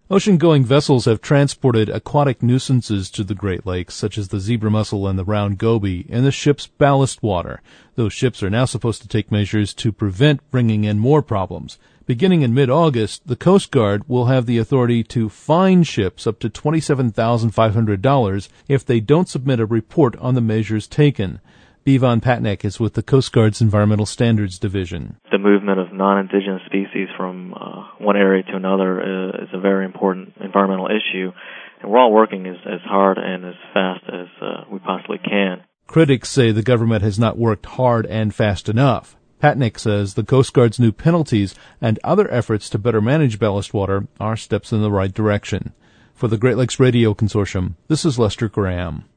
Ocean-going vessels have transported aquatic nuisances to the Great Lakes, such as the zebra mussel and the round goby, in the ship's ballast water. Those ships are now supposed to take measures to prevent bringing in more problems. Beginning in mid-August, the Coast Guard will have the authority to fine ships up to $27,500 if they don't submit a report on the measures taken. Bevan Patnaik is with the Coast Guard's Environmental Standards Division. The movement of non-indigenous species from one area to another is a very important environmental issue, and we're all working as hard and as fast as we possibly can. Critics say the government has not worked hard and fast enough. Patnaik says the Coast Guard's new penalties and other efforts to better manage ballast water are steps in the right direction. For the Great Lakes Radio Consortium, this is Lester Graham.